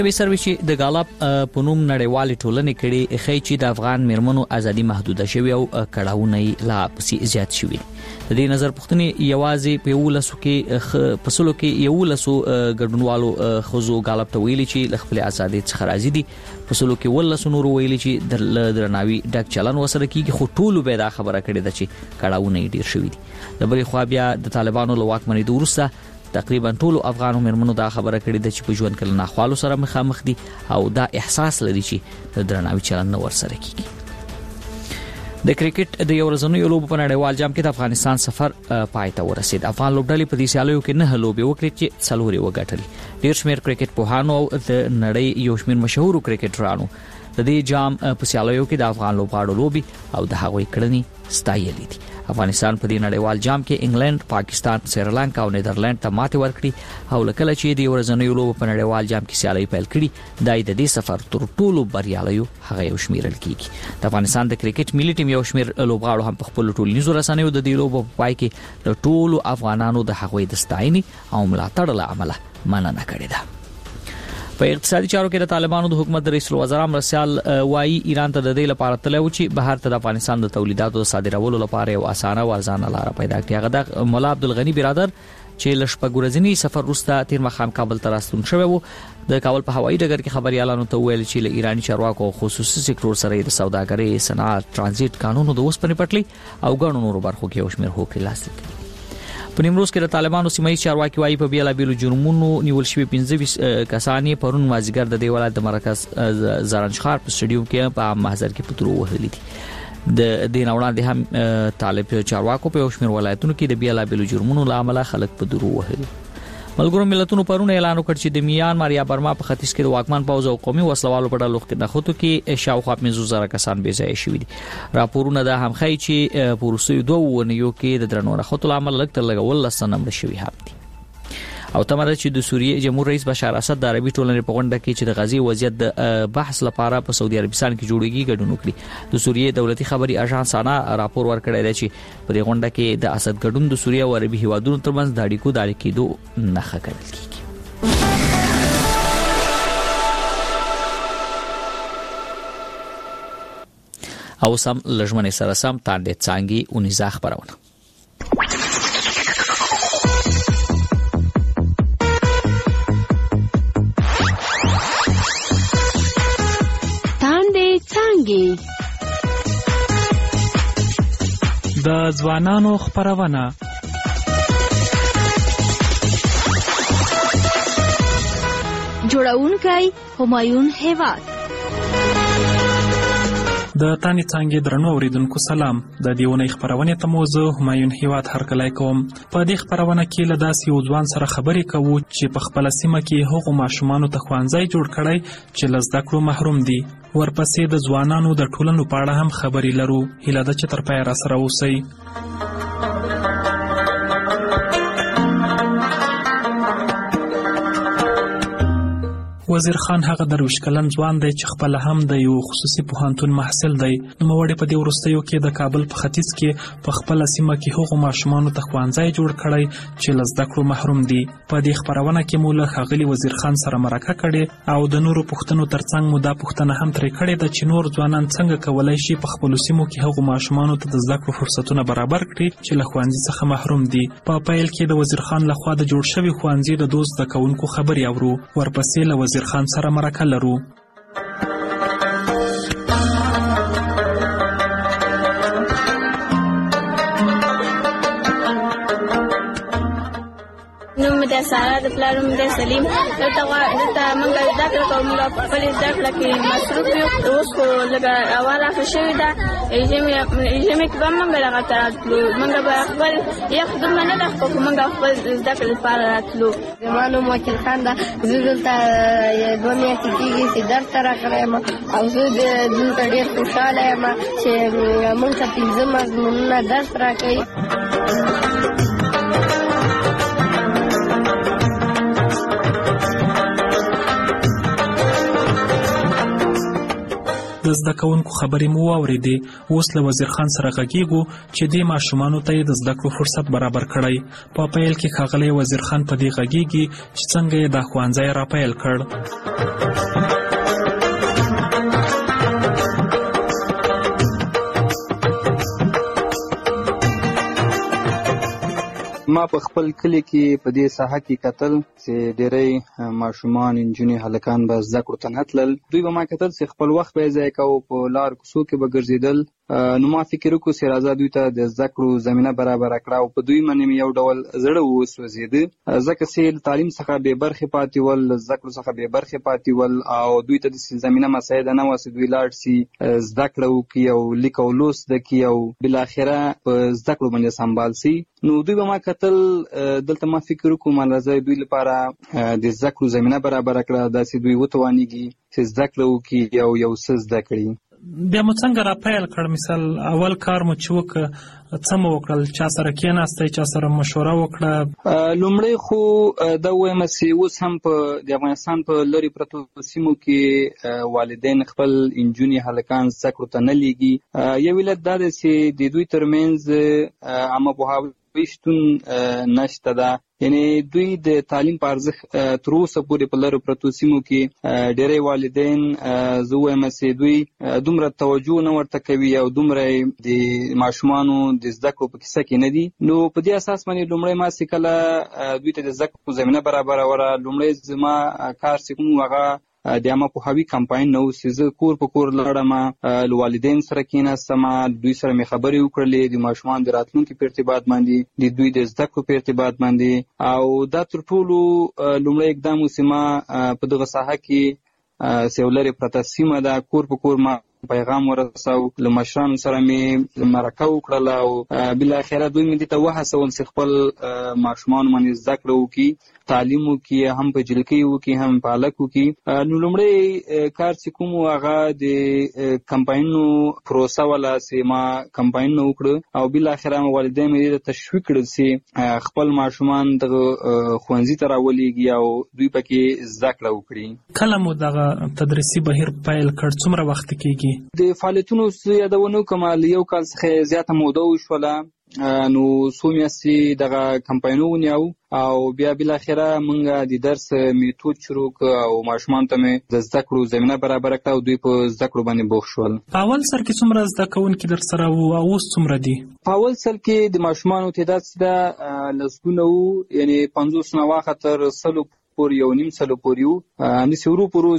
سروي چې د غالب په نوم نړیوالې ټولنې کړي خی چې د افغان میرمنو ازادي محدوده شوی او کړهونه لا پسې زیات شوی. د دې نظر پوښتنې یوازې په ولسو کې پسلو کې یو لسو ګډونوالو خزو غالب ته ویلي چې خپل ازادي څخه راضي دي. پسلو کې ولسو نور ویلي چې د درناوي ډک چلن وسره کیږي خو ټولو به دا خبره کړې ده چې کړهونه ډیر شوی دي. د بلې خوا بیا د طالبانو له واکمنۍ وروسته تقریبا ټولو افغانو میرمنو دا خبره کړې ده چې په ژوند کې ناخوالو سره مخامخ دي او دا احساس لري چې د درناوي چلند ور سره کیږي. د کرکټ د یو ورځنیو لوبو په نړیوال جام کې د افغانستان سفر پای ته ورسید. افغان لوبډلې په دې سیالیو کې 9 لوبې وکړې چې څلورې وګټلې. ډیر شمېر کرکټ پوهانو او د نړۍ یو شمېر مشهور کرکټرانو د دې جام په سیالیو کې د افغان لوبغاړو لوبي او د هغوی کړنې ستایلې دي. افغانستان په دې نړیوال جام کې انګلند، پاکستان، سریلانکا او نیدرلند ته ماتې ورکړي او لکه چې د ورځنیو لوبو په نړیوال جام کې سیالي پیل کړي د دې سفر تر ټولو بریالیو هغه یو شمیرل کیږي. د افغانستان د کرکټ ملي ټیم یو شمیر لوبغاړو هم په خپل ټولنیزو رسنیو د دې لوبو په پای کې د ټولو افغانانو د هغوی د ستاینې او ملاتړ له امله مننه کړې ده. په اقتصادي چارو کې د طالبانو د حکومت رئیس الوزرا مرسیال وایي ایران ته د دې لپاره تللی و چې بهر ته د افغانستان د تولیداتو صادرولو لپاره یو اسانه او ارزانه لار پیدا کړي. هغه د مولا عبدالغنی برادر چې لشپګورزنی سفر وروسته تیر مخام کابل ته راستون شوی و د کابل په هوایي ډګر کې خبريالانو ته ویل چې له ایرانی چارواکو خصوصي سکتور سره د سوداګرۍ، صنعت، ترانزیت قانونو د اوسپنې پټلۍ او ګڼو نورو برخو کې یو شمېر هوکړې لاسلیک کړي. په نیمروز کې د طالبانو سیمایي چارواکي وايي په بیلابیلو جرمونو نیول شوي 15 کسان پرون مازیګر د دې ولایت د مرکز زرنجخار په سټډیوم کې په محضر کې پترو وهلي دي. د دې وړاندې هم طالب چارواکو په شمیر ولایتونو کې د بیلابیلو جرمونو لامل خلک په درو وهلي. ملګرو ملتونو پرون اعلان وکړ چې د میانمار یا برما په ختیځ کې د واکمن پوځ او قومي وسلوالو په ډلو کې د خطو کې شاوخوا 15,000 کسان بې ځای شوي دي. راپورونه دا هم ښیي چې په وروستیو 2 اونیو کې د درنو خطو لامل لږ تر لږه 19 نمبر شوي هم دي. او تمره چې د سوریې جمهور رئیس بشار اسد د عربي ټولنې په غونډه کې چې د غزي وضعیت د بحث لپاره په سعودي عربستان کې جوړیږي ګډون وکړي. د سوریې دولتي خبري اژانس انا راپور ورکړی دی چې په غونډه کې د اسد ګډون د سوریې او عربي هیوادونو ترمنځ د اړیکو د اړیکېدو نښه ګڼل کیږي. او سم لجمنې سره سم تاندې څانګي اونیزه خبرونه. د ځوانانو خبرونه جوړونکی همایون هیواد. د تانی څنګه درنو اوریدونکو سلام. د دیونی خبرونه ته موضوع همایون هیواد هرکلای کوم. په دې خبرونه کې له داسې یو ځوان سره خبرې کوو چې په خپل سیمه کې هغو ماشومانو ته ښوونځی جوړ کړی چې له زده کړو محروم دي. ورپسې د ځوانانو د ټولنو په اړه هم خبرې لرو. هیله ده چې تر پایه راسره اوسئ. وزیر خان هغه درویش کلن ځوان دی چې خپل هم د یو خصوصي پوهنتون محصل دی. نوموړی په دې وروستیو کې د کابل په ختیځ کې په خپل سیمه کې هغو ماشومانو ته ښوونځی جوړ کړی چې له زده کړو محروم دي. په دې خبرونه کې مو له ښاغلي وزیر خان سره مرکه کړې او د نورو پوښتنو ترڅنګ مو دا پوښتنه هم ترې کړې ده چې نور ځوانان څنګه کولی شي په خپلو سیمو کې هغو ماشومانو ته د زده کړو فرصتونه برابر کړي چې له ښوونځي څخه محروم دي. په پیل کې د وزیر خان لخوا د جوړ شوي ښوونځي د دوست زده کوونکو خبرې اورو. ورپسې له وزیر خان سره مرکه لرو. نوم د سارا د پلار نوم د سلیم. دلته موږ زده کړه کوو. موږ په خپلې زده کړه کې مصروف یو. اوس خو لږه هوا راښه شوې ده. ژمي کې به موږ دغه ته راتلو. موږ به خپل یخ دومره نه ده خو موږ خپل زده کړې لپاره راتلو. زما نوم وکیل خان ده. زه دلته 2 میاشتې کېږي چې درس ته راغلی یم او زه دلته ډېر خوشحاله یم چې موږ ته 15 مضمونونه درس راکوي. د د زده کوونکو خبرې مو واورېدې. اوس له وزیر خان سره غږیږو چې دې ماشومانو ته یې د زده کړو فرصت برابر کړی. په پیل کې ښاغلی وزیر خان په دې غږیږي چې څنګه یې دا ښوونځی راپیل کړ. ما په خپل کلی کې په دې ساحه کې کتل چې ډېری ماشومان نجونې هلکان به زده کړو ته نه تلل. دوی به ما کتل چې خپل وخت به یې ضایع کوو، په لار کوڅو کې به ګرځېدل. نو ما فکر وکړو چې راځه دوی ته د زده کړو زمینه برابره کړه او په دوی باندې مې یو ډول زړه وسوځېده، ځکه چې له تعلیم څخه بې برخې پاتې ول، له زده کړو څخه بې برخې پاتې ول او دوی ته داسې زمینه مساعده نه وه چې دوی لاړ شي زده کړه وکړي او لیک او لوست زده کړي او بالاخره په زده کړو باندې سمبال شي. نو دوی به ما کتل، دلته ما فکر وکړو راځه دوی لپاره د زده کړو زمینه برابره کړه، داسې دوی وتوانېږي چې زده کړه وکړي او یو څه زده کړي. بیا مو څنګه راپیل کړ؟ مثال اول کار مو چې وکړ څه مو وکړل؟ چا سره کېناستئ؟ چا سره مشوره وکړه؟ لومړی خو دا ووایم چې اوس هم د افغانستان په لرې پرتو سیمو کې والدین خپل نجونې هلکان زده کړو ته نه لیږي. یو علت دا دی چې د دوی ترمنځ عامه پوهاوی شتون نشته ده، یعنی دوی د تعلیم په ارزښت تر اوسه پورې په لرو پرتو سیمو کې ډېری والدین زه وایم چې دوی دومره توجه نه ورته کوي او دومره د ماشومانو د زده کړو په کیسه کې نه دي. نو په دې اساس باندې لومړی ما چې کله دوی ته د زده کړو زمینه برابروله، لومړی زما کار چې کوم هغه د عامه پوهاوي کمپاین نه و چې زه کور په کور لاړم، له والدین سره کېناستم، دوی سره مې خبرې وکړلې د ماشومان د راتلونکي په ارتباط باندې، د دوی د زده کړو په ارتباط باندې. او دا تر ټولو لومړی اقدام و چې ما په دغه ساحه کې چې یو لرې پرته سیمه ده، کور په کور ما پیغام ورساو، له مشرانو سره مې مرکه وکړله او بالاخره دوی مې دې ته وهڅول چې خپل ماشومان باندې زده کړه وکړي، تعلیم وکړي، هم په جلکۍ وکړي هم په هلک وکړي. نو لومړی کار چې کوم هغه د کمپاینونو پروسه وله چې ما کمپاینونه وکړه او بالاخره والدین مې دې ته تشویق کړل چې خپل ماشومان دغه ښوونځي ته راولېږي او دوی پکې زده کړه وکړي. کله مو دغه تدریسي بهیر پیل کړ؟ څومره وخت کېږي؟ د فعالیتونو یادونه وکړم، له یو کال څخه زیاته موده وشوله. نو څو میاشتې دغه کمپاینونه ونیو او بیا بالاخره موږ د درس میتود شروع کړ او ماشومان ته مې د زده کړو زمینه برابره کړه او دوی په زده کړو باندې بوخت شول. په اول سر کې څومره زده کوونکي در سره وو او اوس څومره دي؟ په اول سر کې د ماشومانو تعداد چې لسګونه وو، یعنی 50 نه واخه تر 100 پورې، یو نیم سلو پورې وو. همداسې ورو په ورو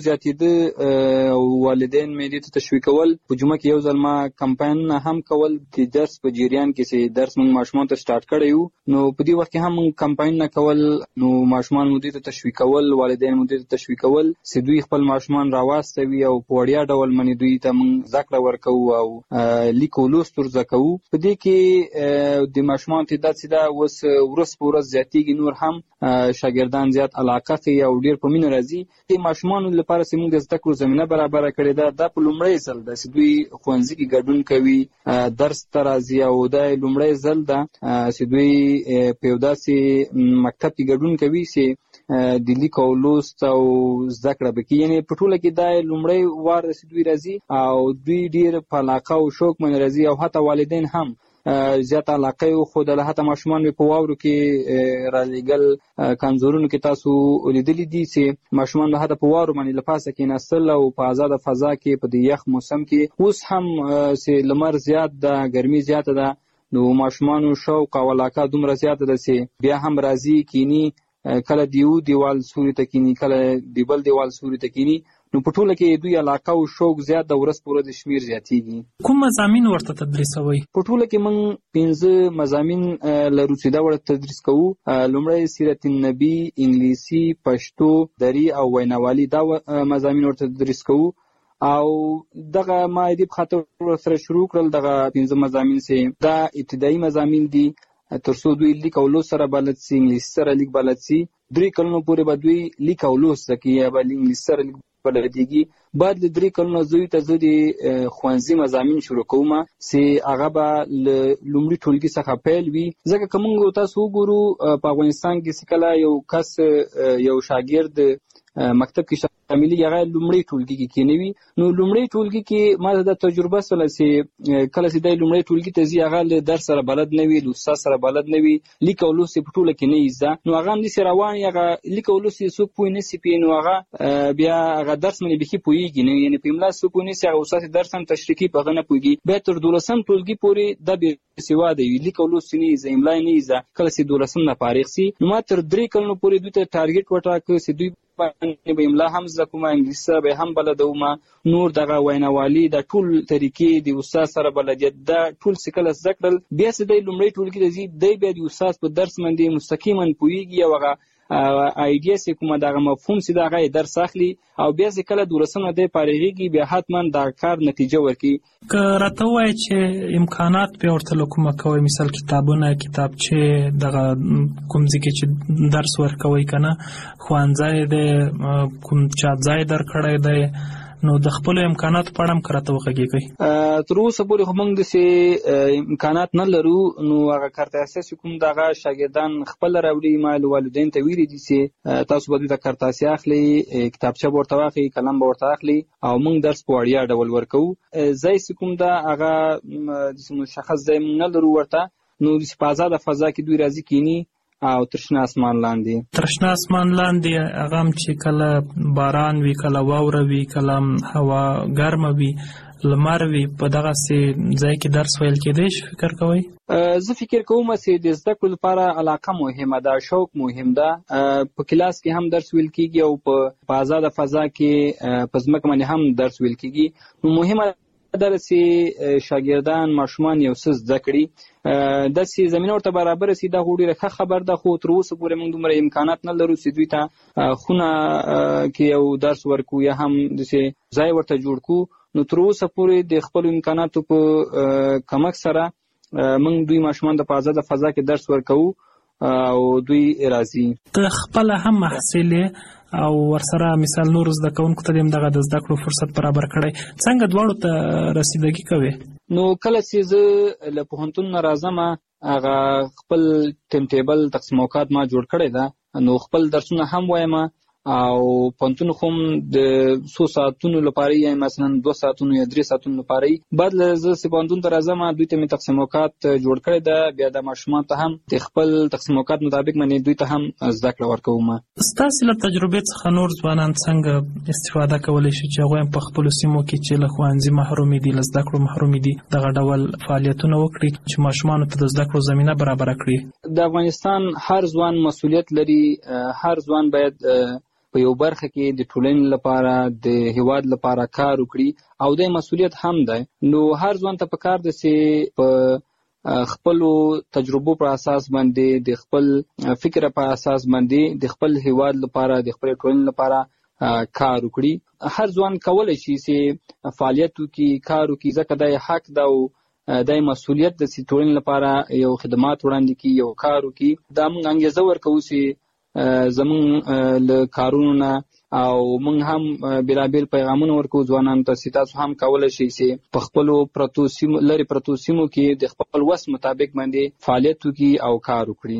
زیاتېده او والدین مې دې ته تشویقول. په جمعه کې یو ځل ما کمپاینونه هم کول د درس په جریان کې چې درس موږ ماشومان ته سټارټ کړی وو. نو په دې وخت کې هم موږ کمپاینونه کول، نو ماشومان مو دې ته تشویقول، والدین مو دې ته تشویقول چې دوی خپل ماشومان راواستوي او په وړیا ډول باندې دوی ته موږ زده کړه ورکوو او لیک او لوست ور زده کوو. په دې کې د ماشومانو تعداد چې دا اوس ورځ په ورځ زیاتېږي، نور هم شاګردان زیات علاقه کوي او ډېر په مینه راځي. د ماشومانو لپاره چې موږ د زده کړو زمینه برابره کړې ده، دا په لومړی ځل ده چې دوی ښوونځي کې ګډون کوي، درس ته راځي او دا لومړی ځل ده چې دوی په یو داسې مکتب کې ګډون کوي چې د لیک او لوست او زده کړه به کوي. یعنې په ټوله کې دا لومړی وار ده چې دوی راځي او دوی ډېر په علاقه او شوق باندې راځي او حتی والدین هم زیات علاقه یې وښودله. حتی ماشومان مې په واورو کې رالیږل، کانزورونو کې تاسو لیدلي دي چې ماشومان به حتی په واورو باندې له پاسه کېناستل او په آزاده فضا کې په دې یخ موسم کې. اوس هم چې لمر زیات ده، ګرمي زیاته ده، نو ماشومانو شوق او علاقه دومره زیاته ده چې بیا هم راځي کینی، کله د یو دیوال سوري ته کینی، کله د بل دیوال سوري ته کینی. نو په ټوله کې دوی علاقه او شوق زیات د ورځ په ورځ شمیر زیاتېږي. کوم مضامین ورته تدریسوئ؟ په ټوله کې موږ 15 مضامین لرو چې دا ورته تدریس کوو. لومړی سیرت النبي، انګلیسي، پښتو، دري او ویناوالي، دا مضامین ورته تدریس کوو. او دغه ما دې په خاطر سره شروع کړل دغه 15 مضامین چې دا ابتدایي مضامین دي، تر څو دوی لیک او لوست سره بلد سي، انګلیسي سره لیک بلد سي. 3 کلونو پورې به دوی لیک او لوست زده کوي یا به انګلیسي سره لیک بلدېږي. بعد له 3 کلونو زوی ته زه د ښوونځي مضامین شروع کوم چې هغه به له لومړي ټولګي څخه پیل وي. ځکه که موږ تاسو وګورو په افغانستان کې چې کله یو کس، یو شاګرد مکتب کې شاملي هغه لومړی ټولګي کې کېنوي. نو لومړی ټولګي کې ما د تجربه سره چې کله چې د لومړی ټولګي ته ځي هغه له درس سره بلد نه وي، له استاد سره بلد نه وي، لیک او لوست په ټوله کې نه زده. نو هغه هم داسې روان هغه لیک او لوست څوک پوه نه سي پی، نو هغه بیا هغه درس باندې بخي پوهیږي نه، یعنی په املا څوک پوه نه سي، هغه استاد درس هم تشریحي په هغه نه پوهیږي. بیا تر 12م ټولګي پورې د بېسواده وي، لیک او لوست نه زده، املا نه زده. کله چې 12م نه فارغ سي نو ما تر 3 کلونو پورې دوی ته ټارګټ وټاکه چې دوی باندې به املا هم زده کوم، انګلیسي به هم بلدوم، نور دغه ویناوالي د ټول طریقې د استاد سره بلدیت دا ټول سکل زده کړل. بیا چې د لومړی ټولګي ته ځي دی بیا د استاد په درس باندې مستقیما پوهیږي او هغه ایډیا چې کومه دغه مفهوم چې دغه درس اخلي او بیا چې کله 12م نه فارغیږي بیا حتما دا کار نتیجه ورکړي. که راته وایي چې امکانات به ورته له کومه کوئ، مثال کتابونه، کتابچې، دغه کوم ځای کې چې درس ورکوئ که نه، ښوونځی دی، کوم چاپ ځای درکړی دی، نو د خپل امکاناتو په اړه هم که راته وغږېږئ. تر اوسه پورې خو موږ داسې امکانات نه لرو، نو هغه کارت اساسي کوم دغه شاګردان خپل راوړي. ما والدین ته ویلي دي چې تاسو به دوی ته کارت اساسي اخلي، کتابچه به ورته واخلي، قلم به ورته اخلي او موږ درس په وړیا ډول ورکوو. ځای چې کوم ده هغه مشخص ځای موږ نه لرو ورته، نو په ازاده فضا کې دوی راځي کینی او ترشنه اسمان لاندې. ترشنه اسمان لاندې هغه هم چې کله باران وي، کله واوره وي، کله هوا ګرمه وي، لمر وي، په دغسې ځای کې درس ویل کېدی شي فکر کوئ؟ زه فکر کوم چې د زده کړو لپاره علاقه مهمه ده، شوق مهم ده. په کلاس کې هم درس ویل کېږي او په آزاده فضا کې په ځمکه باندې هم درس ویل کېږي. نو مهمه ده چې شاګردان ماشومان یو څه زده کړي، داسې زمینه ورته برابره سي. دا خو ډېره ښه خبر ده، خو تر اوسه پورې موږ دومره امکانات نه لرو چې دوی ته خونه کې یو درس ورکو یا هم داسې ځای ورته جوړ کړو. نو تر اوسه پورې د خپلو امکاناتو په کمک سره موږ دوی ماشومان د په آزاده فضا کې درس ورکوو او دوی راځي. ته خپله هم محصل او ورسره مثال نور زده کوونکو ته دغه د زده کړو فرصت برابر کړی، څنګه دواړو ته رسیدګي کوي؟ نو کله چې زه له پوهنتون نه راځم هغه خپل ټیم ټیبل تقسیم اوقات ما جوړ کړی ده، نو خپل درسونه هم وایم او پوهنتون خو د 100 ساعتونو لپاره یا مثلا 2 ساعتونو یا 3 ساعتونو لپاره بعد له زه پوهنتون ته راځم دوی ته مې تقسیم اوقات جوړ کړی ده. بیا د ماشومان ته هم د خپل تقسیم اوقات مطابق باندې دوی ته هم زده کړه ورکوم. ستاسو له تجربې څخه نور ځوانان څنګه استفاده کولی شي چې هغوی په خپلو سیمو کې چې له ښوونځي محروم دي، له زده کړو محروم دي، دغه ډول فعالیتونه وکړي چې ماشومانو ته د زده کړو زمینه برابره کړي؟ د افغانستان هر ځوان مسؤلیت لري، هر ځوان باید په یو برخه کې د ټولنې لپاره د هیواد لپاره کار وکړي او د مسؤلیت هم ده. نو هر ځوان ته پکار ده چې په خپلو تجربو پر اساس باندې، د خپل فکر په اساس باندې د خپل هیواد لپاره، د خپل ټولنې لپاره کار وکړي. هر ځوان کولی شي چې فعالیت وکړي، کار وکړي، ځکه دا حق ده او دا مسؤلیت ده چې ټولنې لپاره یو خدمات وړاندې کړي، یو کار وکړي. دا موږ انګېزه ورکوو چې زمونږ له کارونو نه او موږ هم بېلابېل پیغامونه ورکوو ځوانانو ته چې تاسو هم کولی شئ چې په خپلو لرې پرتو سیمو کې د خپل وس مطابق باندې فعالیت وکړي او کار وکړي.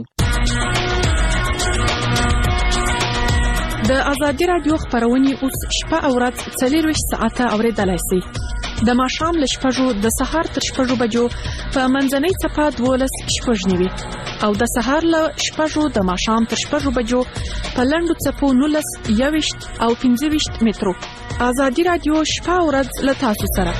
د ازادي راډیو خپرونې اوس شپه او ورځ 24 ساعته اورېدلی شئ. د ماښام له 6 د سهار تر 6 بجو په منځنۍ څپه 12:09 او د سهار له 6 د ماښام تر 6 بجو په لنډو څپو 19 21 او 25 مترو. ازادي راډیو شپه او ورځ له تاسو سره.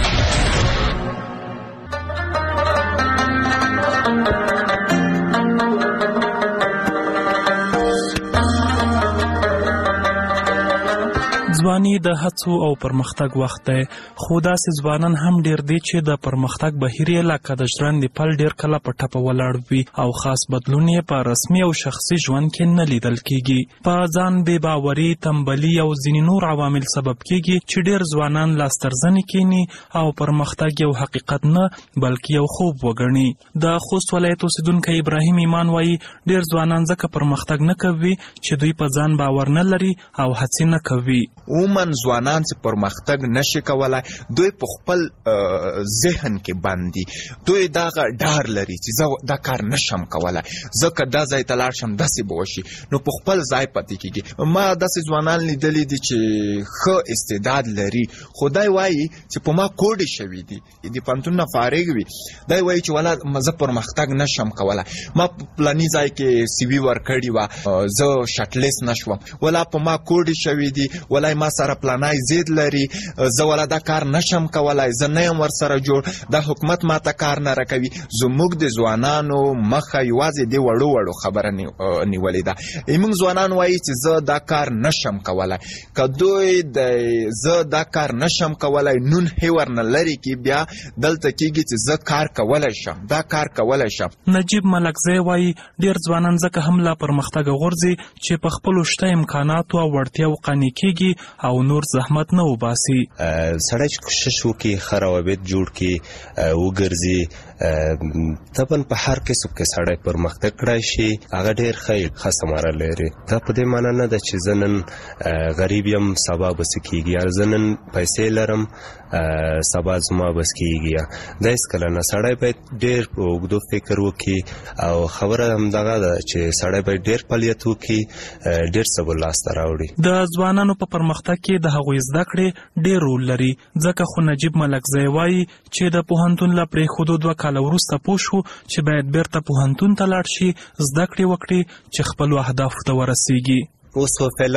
ځواني د هڅو او پرمختګ وخت دی، خو داسې ځوانان هم ډېر دي چې د پرمختګ بهیر یې لکه د ژرندې پل ډېر کله په ټپه ولاړ وي او خاص بدلون یې په رسمي او شخصي ژوند کې نه لیدل کېږي. په ځان بې باوري، تنبلي او ځینې نور عوامل سبب کېږي چې ډېر ځوانان لاسترزنې کینی او پرمختګ یو حقیقت نه بلکې یو خوب وګڼي. د خوست ولایت اوسیدونکی ابراهیم ایمان وایي ډېر ځوانان ځکه پرمختګ نه کوي چې دوی په ځان باور نه لري او هڅې نه کوي. عموما ځوانان چې پرمختګ نشي کولای، دوی په خپل ذهن کې بند دي، دوی دغه ډار لري چې زه دا کار نشم کولای، زه که دا ځای ته لاړ شم داسې به وشي، نو په خپل ځای پاتې کېږي. ما داسې ځوانان لیدلي دي چې ښه استعداد لري، خو دی وایي چې په ما کوډې شوي دي، د پوهنتون نه فارغ وي، دی وایي چې ولا زه پرمختګ نشم کولای، ما په پلاني ځای کې سی وي ورکړې وه، زه شټلیست نشوم، ولا په ما کوډې شوي دي، ولا ما سره پلانای زید لري، زه ولا دا کار نشم کولای، زه نه یم ورسره جوړ، دا حکومت ما ته کار نه راکوي. زموږ د ځوانانو مخه یوازې د وړو وړو خبره نیولې ده. موږ ځوانان وایي چې زه دا کار نشم کولای، که دوی زه دا کار نشم کولای نون هی ورنه لرې کړي، بیا دلته کېږي چې زه کار کولی شم، دا کار کولی شم. نجیب ملکزی وایي ډېر ځوانان ځکه هم لا پرمختګ غورځي چې په خپلو شته امکاناتو او وړتیاو قانع کېږي او نور زحمت نه وباسي. سړی چې کوشش وکړي، ښه روابط جوړ کړي، وګرځي، طبعا په هر کسب کې سړی پرمختګ کړی شي، هغه ډېر ښه ثمره لري. دا په دې معنی نه ده چې زه نن غریب یم سبا به څه کېږي، یا زه نن پیسې لرم سبا زما بس کېږي، دا هېڅکله نه. سړی باید ډېر په اوږدو فکر وکړي او خبره همدغه ده چې سړی باید ډېر فعالیت وکړي، ډېر څه به لاسته راوړي. د ځوانانو په پرمختګ کې د هغوی زده کړې ډېر رول لري، ځکه خو نجیب ملکزی وایي چې د پوهنتون له پرېښودو 2 کاله وروسته پوه شو چې باید بیرته پوهنتون ته لاړ شي، زده کړې وکړي چې خپلو اهدافو ته ورسیږي. اوس فعلا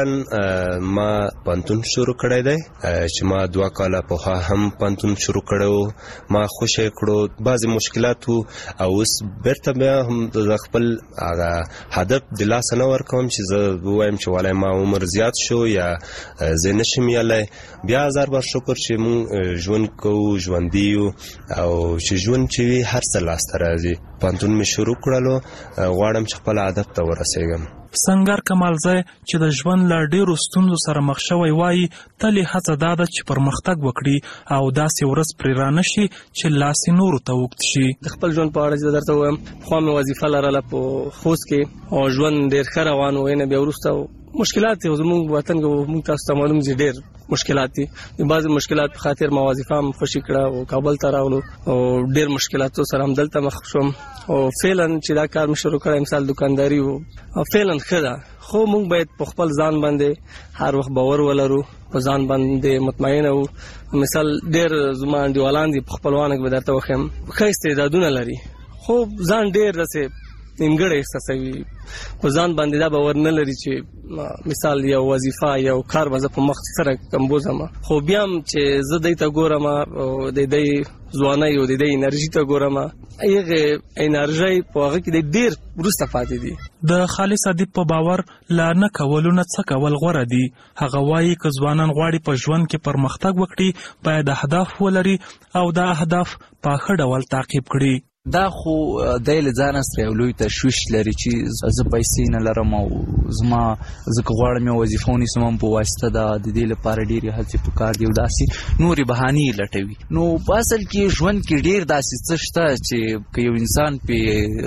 ما پوهنتون شروع کړی دی چې ما 2 کاله پخوا هم پوهنتون شروع کړی، ما خوشی کړو، بعضې مشکلات وو، او اوس بیرته بیا هم د خپل هغه هدف د لاسه نه ورکوم چې زه ووایم چې والای ما عمر زیات شو یا زه نشم یلی. بیا هزار بار شکر چې مونږ ژوند کوو، ژوندي یو، او چې ژوند چې وي هر څه لاسته راځي. پوهنتون مې شروع کړلو، غواړم چې خپل هدف ته ورسېږم. سنگر کمالزی چې د ژوند له ډېرو ستونزو سره مخ شوی وایي تل یې هڅه دا ده چې پرمختګ وکړي او داسې ورځ پرې رانه شي چې لاس یې نورو ته اوږد شي. د خپل ژوند په اړه چې درته ووایم، پخوا مې وظیفه لرله په خوست کې او ژوند ډېر ښه روان و، نه بیا وروسته مشکلات دي. زموږ وطن کې موږ تاسو ته معلوم دي ډېر مشکلات دي، د بعضې مشکلات په خاطر ما وظیفه هم خوشي کړه او کابل ته راغلو او ډېر مشکلاتو سره هم دلته مخ شوم، او فعلا چې دا کار مې شروع کړی مثال دکانداري و، او فعلا ښه ده، خو موږ باید په خپل ځان باندې هر وخت باور ولرو، په ځان باندې مطمئنه وو. مثال ډېر زما انډیوالان دي په خپلوانو کې به درته وښیم ښه استعدادونه لري، خو ځان ډېر داسې نیمګړی احساسوي، په ځان باندې دا باور نه لري چې مثال یو وظیفه یو کار به زه په مخ سره کمبوزم، خو بیا هم چې زه دی ته ګورم او د دی ځوانۍ او د دی انرژي ته ګورم، هغې انرژۍ په هغه کې د ډېر وروسته پاتې دي. د خالص ادیب په باور لا نه کولو نه څه کول غوره دي. هغه وایي که ځوانان غواړي په ژوند کې پرمختګ وکړي، باید اهداف ولري او دا اهداف په ښه ډول تعقیب کړي. دا خو دی له ځانه سره یو لوی تشویش لري چې زه پیسې نه لرم او زما ځکه غواړم یو وظیفه ونیسم هم په واسطه د دې لپاره ډېرې هڅې پکار دي او داسې نورې بهانې لټوي. نو په اصل کې ژوند کې ډېر داسې څه شته چې که یو انسان پې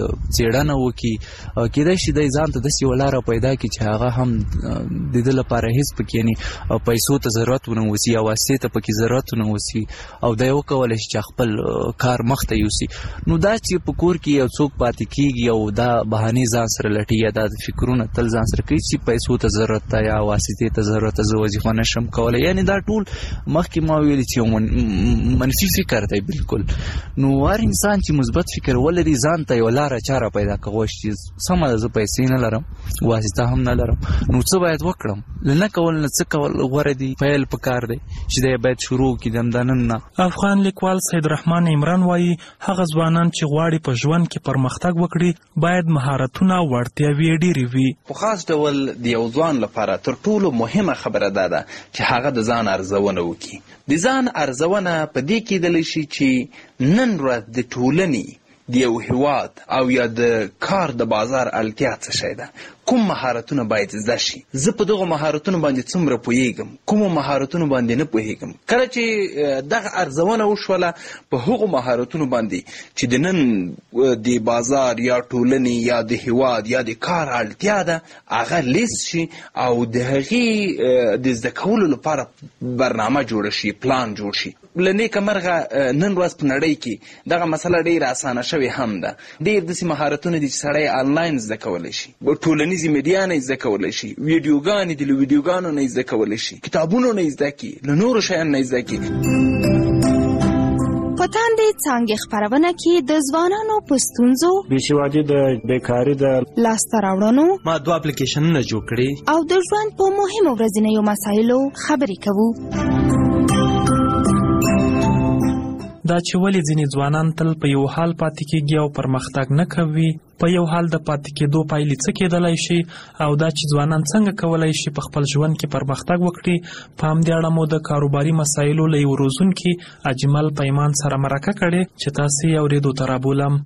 څېړنه وکړي، کېدای شي دی ځان ته داسې یوه لاره پیدا کړي چې هغه هم د ده لپاره هېڅ پکې یعنې پیسو ته ضرورت ونه اوسي یا واسطې ته پکې ضرورت ونه اوسي او دی وکولی شي چې خپل کار مخته یوسي. نو دا چې په کور کې یو څوک پاتې کېږي او دا بهانې ځان سره لټي یا دا فکرونه تل ځان سره کوي چې پیسو ته ضرورت ده یا واسطې ته ضرورت ده، زه وظیفه نشم کولی، یعنې دا ټول مخکې ما ویلي چې یو منفي فکر دی بالکل. نو هر انسان چې مثبت فکر ولري ځان ته یوه لاره چاره پیدا کوي چې سمه ده زه پیسې نه لرم، واسطه هم نه لرم، نو څه باید وکړم؟ له نه کول نه څه کول غوره دي، پیل پکار دی چې دی باید شروع کړي د همدا نن نه. افغان لیکوال سید رحمان عمران وایي هغه ځوانان چې غواړي په ژوند کې پرمختګ وکړي باید مهارتونه او وړتیاوې ډېرې وي. په خاص ډول د یو ځوان لپاره تر ټولو مهمه خبره دا ده چې هغه د ځان ارزونه وکړي. د ځان ارزونه په دې کېدلی شي چې نن ورځ د ټولنې د یو هیواد او یا د کار د بازار اړتیا څه شی ده، کوم مهارتونه باید زده شي، زه په دغه مهارتونو باندې څومره پوهیږم، کومو مهارتونو باندې نه پوهیږم. کله چې دغه ارزونه وشوله په هغو مهارتونو باندې چې د نن د بازار یا ټولنې یا د هیواد یا د کار اړتیا ده هغه لیست شي او د هغې د زده کولو لپاره برنامه جوړه شي، پلان جوړ شي. له نیکه مرغه نن ورځ په نړۍ کې دغه مسله ډېره اسانه شوې هم ده. ډېر داسې مهارتونه دي چې سړی آنلاین زده کولی شي، ټولنیزې میډیا نه یې زده کولی شي، ویډیوګانې دي له ویډیوګانو نه یې زده کولی شي، کتابونو نه یې زده کړي، له نورو شیانو نه یې زده کړي. په تاندې څانګې خپرونه کې د ځوانانو په ستونزو، بېسوادي د بیکاري د لاسته راوړنو، ما 2 اپلیکیشنونه جوړ کړي او د ژوند په مهمو ورځنیو مسایلو خبرې کوو. دا چې ولې ځینې ځوانان تل په یو حال پاتې کېږي او پرمختګ نه کوي، په یو حال د پاتې کېدو پایلې څه کېدلی شي، او دا چې ځوانان څنګه کولی شي په خپل ژوند کې پرمختګ وکړي، په همدې اړه مو د کاروباري مسایلو له یو روزونکي اجمل پیمان سره مرکه کړې چې تاسې یې اورېدو ته رابولم.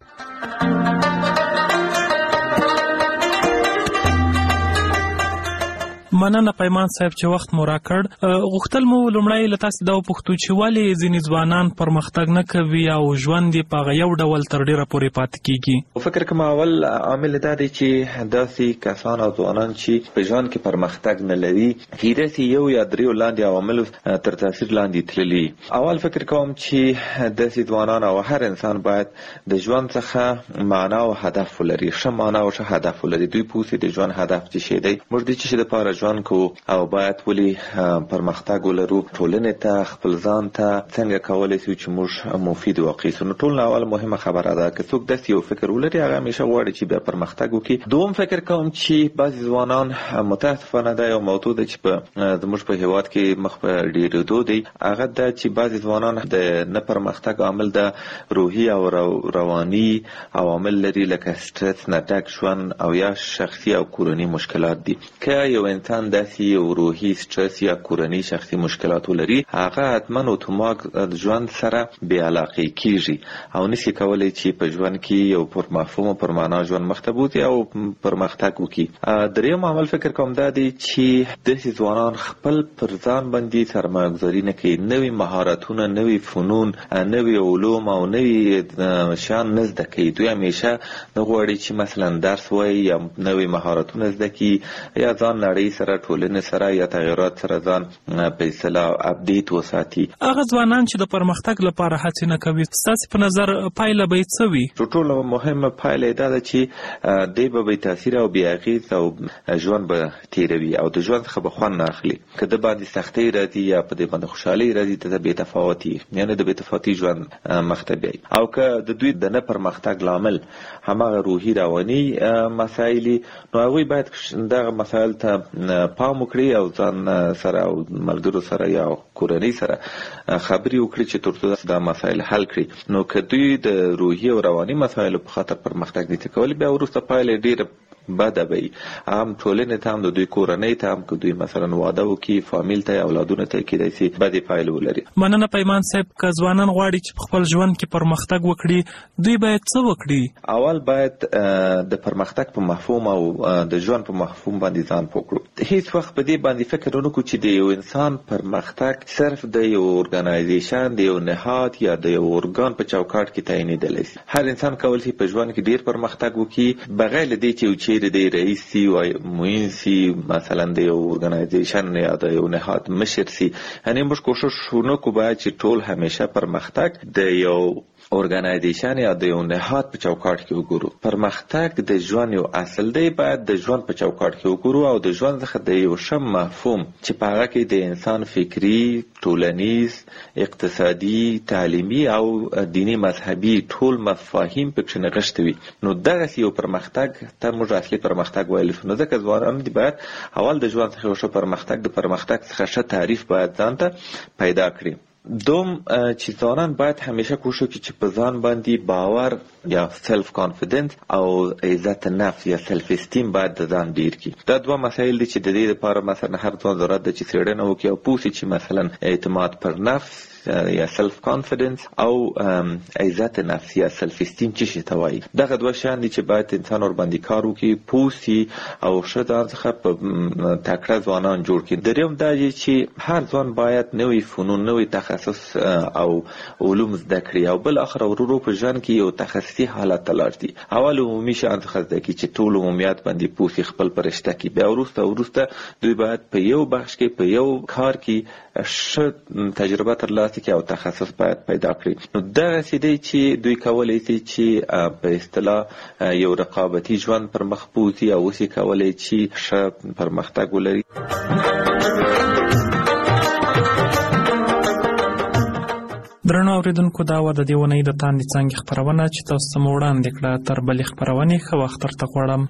مننه پیمان صاحب چې وخت مو راکړ. غوښتل مو لومړی له تاسې دا وپوښتو چې ولې ځینې ځوانان پرمختګ نه کوي او ژوند یې په هغه یو ډول تر ډېره پورې پاتې کېږي. فکر کوم اول عامل دا دی چې داسې کسان او ځوانان چې په ژوند کې پرمختګ نه لري کیدای شي یو یا دریو لاندې عواملو تر تاثیر لاندې تللي. اول فکر کوم چې داسې ځوانان او هر انسان باید د ژوند څخه معنا او هدف ولري، ښه معنا او ښه هدف ولري. دوی پوهیږي د ژوند هدف څه شی دی، موږ د څه لپاره ژوند کوو او باید ولې پرمختګ ولرو، ټولنې ته خپل ځان ته څنګه کولی شو چې موږ مفید واقع سو. نو ټول نه اول مهمه خبره ده که څوک داسې یو فکر ولري هغه همیشه غواړي چې بیا پرمختګ وکړي. دوم فکر کوم چې بعضې ځوانان متاسفانه دا یو موضوع ده چې په زموږ په هیواد کې مخ په ډېرېدو دی، هغه ده چې بعضې ځوانان د نه پرمختګ عامل د روحي او رواني عوامل لري لکه سټرس نه ډک ژوند او یا شخصي او کورني مشکلات دي. که یو انسان داسې یو روحي سټرس یا کورني شخصي مشکلات ولري هغه حتما اتومات ژوند سره بې علاقې کېږي او نشي کولی چې په ژوند کې یو پر مفهوم او پر معنا ژوند مخته بوځي او پرمختګ وکړي. دریم عامل فکر کوم دا دی چې داسې ځوانان خپل پر ځان باندې سرمایه‌ګذاري نه کوي، نوي مهارتونه، نوي فنون، نوي علوم او نوي شیان نه زده کوي. دوی همیشه نه غواړي چې مثلا درس وایي یا نوي مهارتونه زده کړي یا ځان نړۍ سره ټولنې سره یا تغیرات سره ځان په اصطلاح اپډیټ وساتي. هغه ځوانان چې د پرمختګ لپاره هڅې نه کوي ستاسې په نظر پایله به یې څه وي؟ تر ټولو مهمه پایله یې دا ده چې دی به بې تاثیره او بې اغېزه او ژوند به تېروي او د ژوند څخه به خوند نه اخلي. که د باندې سختۍ راځي یا په دې باندې خوشحالۍ راځي د بې تفاوتي یعنې د بې تفاوتي ژوند مخته بیایي. او که د دوی د نه پرمختګ لامل هماغه روحي رواني مسایل نو هغوی باید دغه مسایل ته پام وکړي او ځان سره او ملګرو سره یا کورنۍ سره خبرې وکړي چې ترڅو دا مسایل حل کړي. نو که دوی د روحي او رواني مسایلو په خاطر پرمختګ نشي کولی بیا وروسته پایله ډېره بده به وي، هم ټولنې ته هم د دوی کورنۍ ته هم که دوی مثلا واده وکړي فامیل ته اولادونو ته کیدای شي بدې پایلې ولري. مننه پیمان صاحب. که ځوانان غواړي چې په خپل ژوند کې پرمختګ وکړي دوی باید څه وکړي؟ اول باید د پرمختګ په مفهوم او د ژوند په مفهوم باندې ځان پوه کړو. هیڅ وخت په دې باندې فکر ونه کړو چې د یو انسان پرمختګ صرف د یو ارګنایزیشن د یو نهاد یا د یو ارګان په چوکاټ کې تعینېدلی شي. هر انسان کولی شي په ژوند کې ډېر پرمختګ وکړي بغیر له دې چې یو چیرې د رئیس سی او معین سی مثلا د یو ارګنایزیشن یا د یو نهاد مشر سی. یعنې موږ کوشش ونکړو باید چې ټول همیشه پرمختګ د یو ارګنایزیشن یا د یو نهاد په چوکاټ کې وګورو. پرمختګ د ژوند یو اصل دی، باید د ژوند په چوکاټ کې وګورو او د ژوند څخه د یو ښه مفهوم چې په هغه کې د انسان فکري، ټولنیز، اقتصادي، تعلیمي او دیني مذهبي ټول مفاهیم پکې نغښتي وي. نو دغسې یو پرمختګ ته موږ اصلي پرمختګ ویلی شو. نو ځکه ځوانان دي باید اول د ژوند څخه یو ښه پرمختګ د پرمختګ څخه ښه تعریف باید ځان ته پیدا کړي. دوم چې ځوانان باید همیشه کوشش وکړي چې په ځان باندې باور یا سلف کانفیډنس او عزت نفس یا سلف استیم باید د ځان ډیر کړي. دا دوه مسایل دي چې د دې لپاره مثلا هر ځوان ضرورت ده چې څېړنه وکړي او پوه شي چې مثلا اعتماد پر نفس یا سلف کانفیډنس او عزت نفس یا سلف استیم چې ته وایي. دغه دوه شیان دي چې باید انسان ور باندې کار وکړي، پوسي او ښه ځان څخه په تکړه ځوانان جوړ کړي. دریم دا چې هر ځوان باید نوی فنون، نوی تخصص او علوم زده کړي او بل اخر ورو په ژوند کې یو تخصصي حالت ته لاړ شي. اول عمومي شیان څخه زده کړي چې ټول عمومیات باندې پوسي خپل پرشته کې، بیا وروسته دوی باید په یو بخش کې په یو کار کې ښه تجربه ترلاسه کړي او تخصص باید پیدا کړي. نو دغسې دی چې دوی کولی شي چې په اصطلاح یو رقابتي ژوند پر مخ بوځي او اوس یې کولی چې ښه پرمختګ ولري. درنو اوریدونکو، دا وه د دې اونۍ د تاندې څانګې خپرونه چې تاسو ته مو وړاندې کړه. تر بلې خپرونې ښه وخت درته غواړم.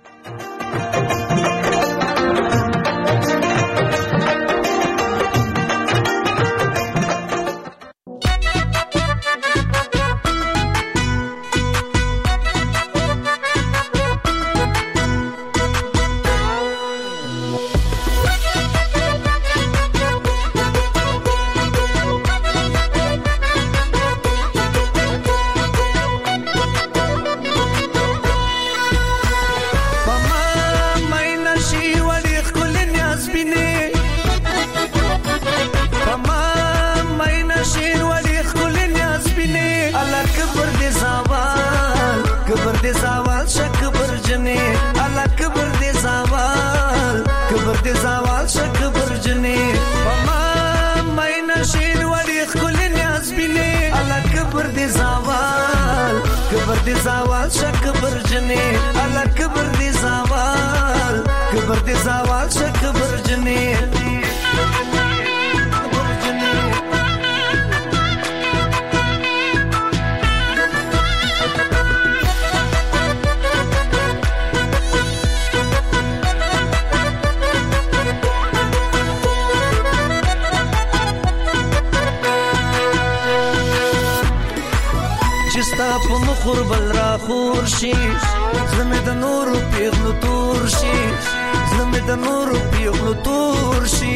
خوربل را خور شي زمه د نورو پیغلو تور شي زمه د نورو پیغلو تور شي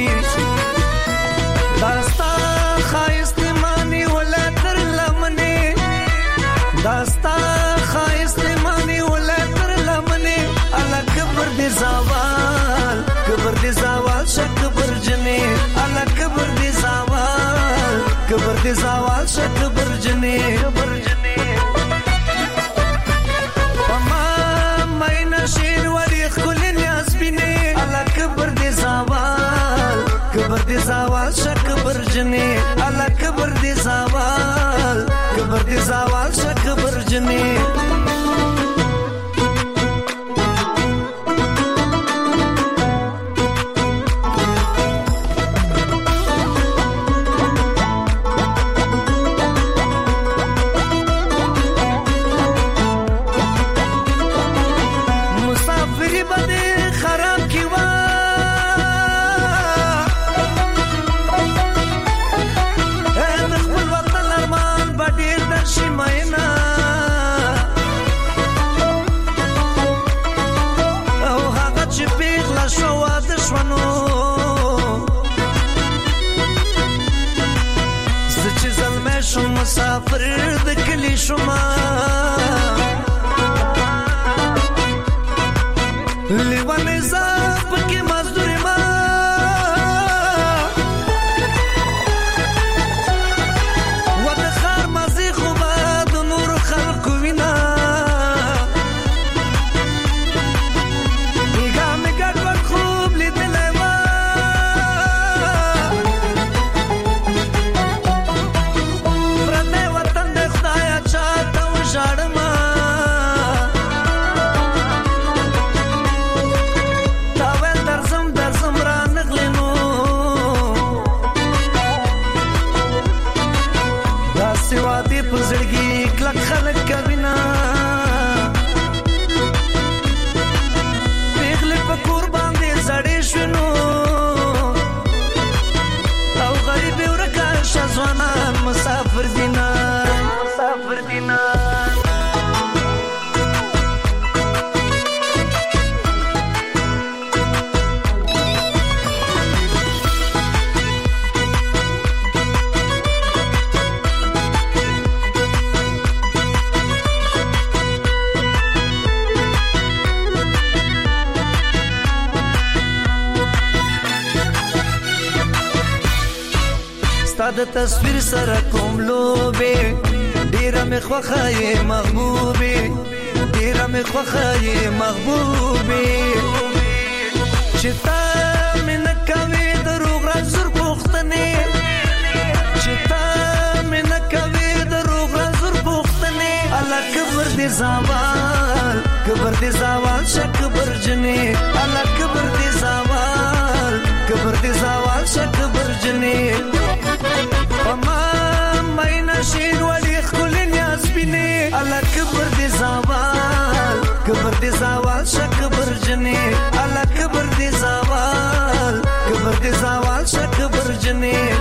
داستا خایست مانی ولا تر لمنه داستا خایست مانی ولا تر لمنه الا کبر دي زوال شک برجنه الا کبر دي زوال شک برجنه کبر دی زوال شک برجنی الله کبر دی زوال شک برجنی مسافری بده خراب کیوا مسافر د کلی شما لیوانه زاپ کې مزدور ما و د خار مزي خو باد نور خلق وینا ایګه مې ګډ خوب لیدلې ما مسافر دینا ستاد تصویر سره کوم لوبې ډیره مې خوښه یې محبوبې ډیره مې خوښه یې محبوبې چې تا مې نه کوې دروغ رازور پوښتنې چې تا مې نه کوې دروغ رازور پوښتنې الله کبر دې زوال کبر دې زوال شه کبر جنې الله کبر دې زوال کبر دې زوال شه کبر جنې